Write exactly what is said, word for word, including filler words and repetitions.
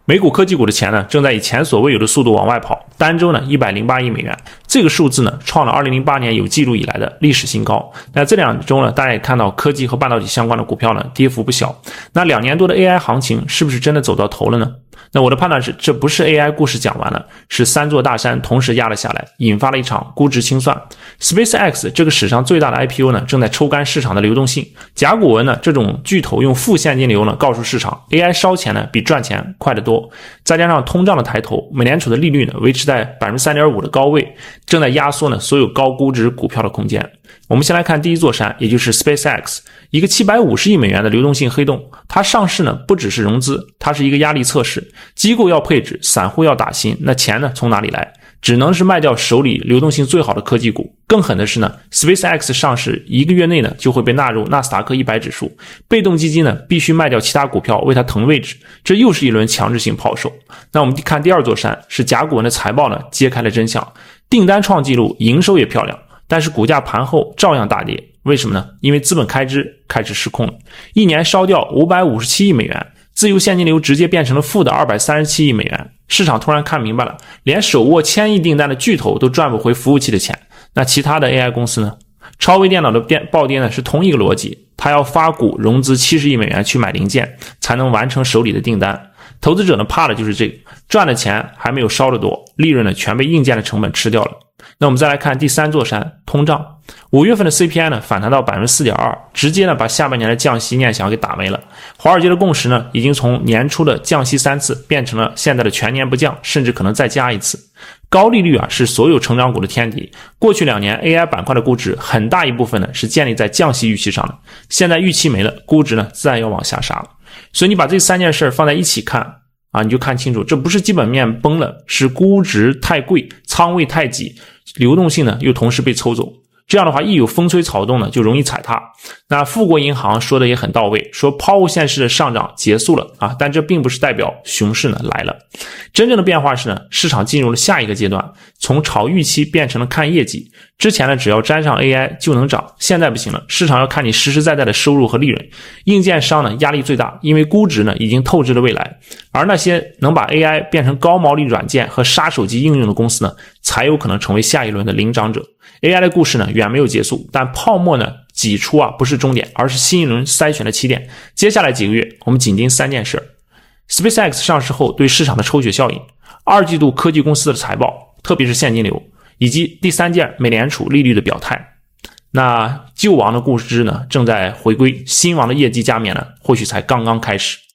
美股科技股的钱呢，正在以前所未有的速度往外跑，单周呢一百零八亿美元，这个数字呢创了二零零八年有记录以来的历史新高。那这两周呢，大家也看到科技和半导体相关的股票呢跌幅不小。那两年多的 A I 行情是不是真的走到头了呢？那我的判断是，这不是 A I 故事讲完了，是三座大山同时压了下来，引发了一场估值清算。SpaceX 这个史上最大的 I P O 呢，正在抽干市场的流动性。甲骨文呢，这种巨头用负现金流呢告诉市场 ，A I 烧钱呢比赚钱快得多。再加上通胀的抬头，美联储的利率呢维持在 百分之三点五 的高位，正在压缩呢所有高估值股票的空间。我们先来看第一座山，也就是 SpaceX， 一个七百五十亿美元的流动性黑洞。它上市呢不只是融资，它是一个压力测试，机构要配置，散户要打新，那钱呢从哪里来？只能是卖掉手里流动性最好的科技股。更狠的是呢 SpaceX 上市一个月内呢就会被纳入纳斯达克一百指数，被动基金呢必须卖掉其他股票为它腾位置，这又是一轮强制性抛售。那我们看第二座山，是甲骨文的财报呢揭开了真相，订单创纪录，营收也漂亮，但是股价盘后照样大跌。为什么呢？因为资本开支开始失控了，一年烧掉五百五十七亿美元，自由现金流直接变成了负的二百三十七亿美元。市场突然看明白了，连手握千亿订单的巨头都赚不回服务器的钱，那其他的 A I 公司呢？超微电脑的暴跌呢是同一个逻辑，它要发股融资七十亿美元去买零件，才能完成手里的订单。投资者呢怕的就是这个，赚的钱还没有烧得多，利润呢全被硬件的成本吃掉了。那我们再来看第三座山，通胀。五月份的 C P I 呢反弹到 百分之四点二， 直接呢把下半年的降息念想给打没了。华尔街的共识呢已经从年初的降息三次变成了现在的全年不降，甚至可能再加一次。高利率啊是所有成长股的天敌，过去两年 A I 板块的估值很大一部分呢是建立在降息预期上的，现在预期没了，估值呢自然要往下杀了。所以你把这三件事放在一起看啊，你就看清楚，这不是基本面崩了，是估值太贵，仓位太挤，流动性呢又同时被抽走。这样的话，一有风吹草动呢，就容易踩踏。那富国银行说的也很到位，说抛物线式的上涨结束了啊，但这并不是代表熊市呢来了。真正的变化是呢，市场进入了下一个阶段，从炒预期变成了看业绩。之前呢，只要沾上 A I 就能涨，现在不行了，市场要看你实实在在的收入和利润。硬件商呢压力最大，因为估值呢已经透支了未来，而那些能把 A I 变成高毛利软件和杀手级应用的公司呢，才有可能成为下一轮的领涨者。A I 的故事呢远没有结束，但泡沫呢挤出啊不是终点，而是新一轮筛选的起点。接下来几个月我们紧盯三件事 ：SpaceX 上市后对市场的抽血效应，二季度科技公司的财报，特别是现金流，以及第三件美联储利率的表态。那旧王的故事呢正在回归，新王的业绩加冕呢或许才刚刚开始。